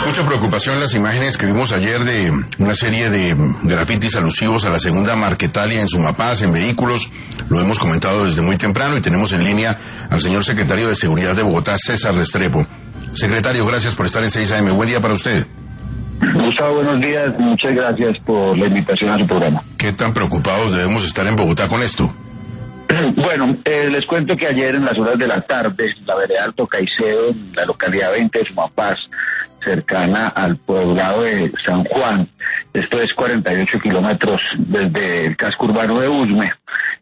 Mucha preocupación las imágenes que vimos ayer de una serie de grafitis alusivos a la segunda Marquetalia en Sumapaz, en vehículos. Lo hemos comentado desde muy temprano y tenemos en línea al señor secretario de Seguridad de Bogotá, César Restrepo. Secretario, gracias por estar en 6 AM. Buen día para usted. Gustavo, buenos días. Muchas gracias por la invitación a su programa. ¿Qué tan preocupados debemos estar en Bogotá con esto? Bueno, les cuento que ayer en las horas de la tarde, la vereda Alto Caicedo, en la localidad 20 de Sumapaz, cercana al poblado de San Juan, esto es 48 kilómetros desde el casco urbano de Usme,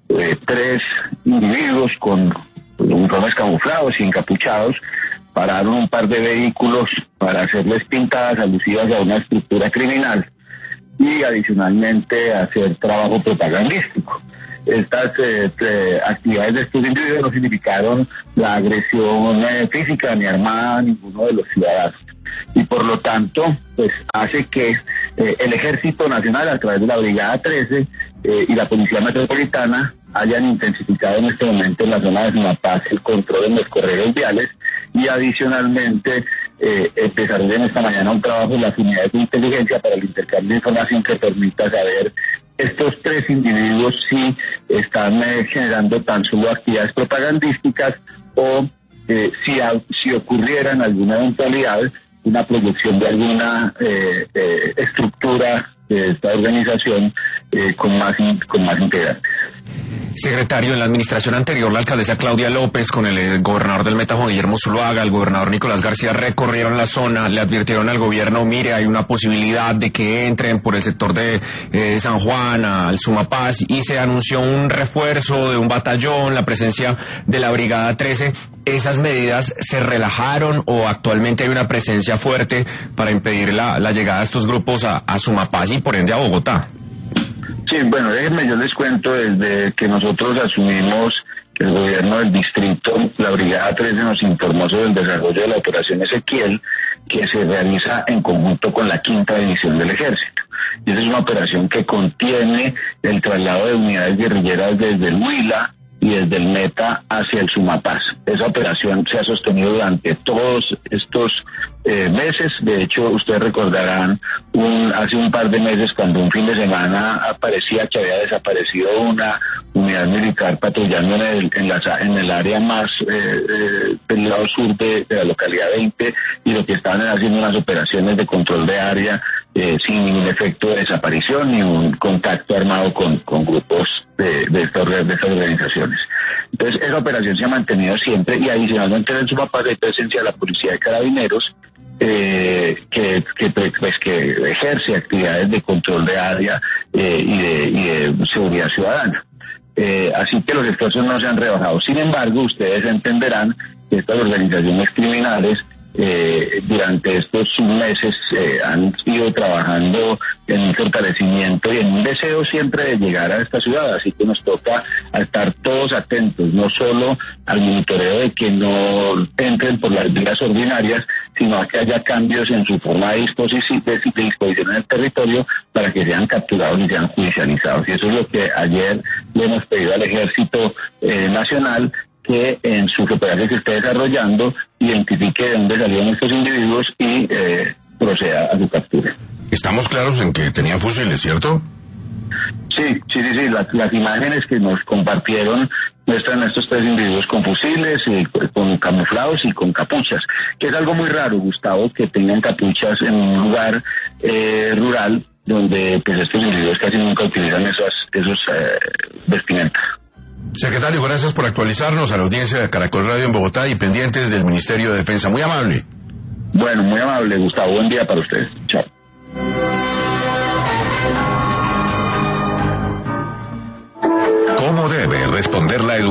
3 individuos con uniformes camuflados y encapuchados pararon un par de vehículos para hacerles pintadas alusivas a una estructura criminal y adicionalmente hacer trabajo propagandístico. Estas actividades de estos individuos no significaron la agresión física ni armada a ninguno de los ciudadanos. Y por lo tanto, pues hace que el Ejército Nacional, a través de la Brigada 13 y la Policía Metropolitana, hayan intensificado en este momento en la zona de Sumapaz el control en los corredores viales y adicionalmente desarrollen esta mañana un trabajo en las unidades de inteligencia para el intercambio de información que permita saber estos 3 individuos si están generando tan solo actividades propagandísticas o si ocurriera en alguna eventualidad una proyección de alguna estructura de esta organización con más integrantes. Secretario, en la administración anterior, la alcaldesa Claudia López con el gobernador del Meta, Juan Guillermo Zuluaga, el gobernador Nicolás García, recorrieron la zona, le advirtieron al gobierno, mire, hay una posibilidad de que entren por el sector de San Juan al Sumapaz, y se anunció un refuerzo de un batallón, la presencia de la Brigada 13. ¿Esas medidas se relajaron o actualmente hay una presencia fuerte para impedir la llegada de estos grupos a Sumapaz y por ende a Bogotá? Sí, bueno, déjenme, yo les cuento desde que nosotros asumimos que el gobierno del distrito, la Brigada 13 nos informó sobre el desarrollo de la operación Ezequiel, que se realiza en conjunto con la 5ª División del Ejército. Y esa es una operación que contiene el traslado de unidades guerrilleras desde el Huila y desde el Meta hacia el Sumapaz. Esa operación se ha sostenido durante todos estos meses. De hecho, ustedes recordarán hace un par de meses cuando un fin de semana aparecía que había desaparecido una unidad militar patrullando en el área más del lado sur de la localidad 20, y lo que estaban haciendo unas operaciones de control de área sin ningún efecto de desaparición ni un contacto armado con grupos de estas organizaciones. Entonces, esa operación se ha mantenido siempre, y adicionalmente en el Sumapaz hay presencia de la Policía de Carabineros, que ejerce actividades de control de área y de seguridad ciudadana. Así que los esfuerzos no se han rebajado. Sin embargo, ustedes entenderán que estas organizaciones criminales durante estos meses han ido trabajando en un fortalecimiento y en un deseo siempre de llegar a esta ciudad, así que nos toca estar todos atentos, no solo al monitoreo de que no entren por las vías ordinarias, sino a que haya cambios en su forma de disposición en el territorio para que sean capturados y sean judicializados. Y eso es lo que ayer le hemos pedido al Ejército Nacional, que en su operación que esté desarrollando identifique de dónde salieron estos individuos y proceda a su captura. Estamos claros en que tenían fusiles, ¿cierto? Sí. Las imágenes que nos compartieron muestran a estos 3 individuos con fusiles, con camuflados y con capuchas, que es algo muy raro, Gustavo, que tengan capuchas en un lugar rural donde pues estos individuos casi nunca utilizan esos vestimentas. Secretario, gracias por actualizarnos a la audiencia de Caracol Radio en Bogotá y pendientes del Ministerio de Defensa. Muy amable. Bueno, muy amable, Gustavo. Buen día para ustedes. Chao. ¿Cómo debe responder la educación?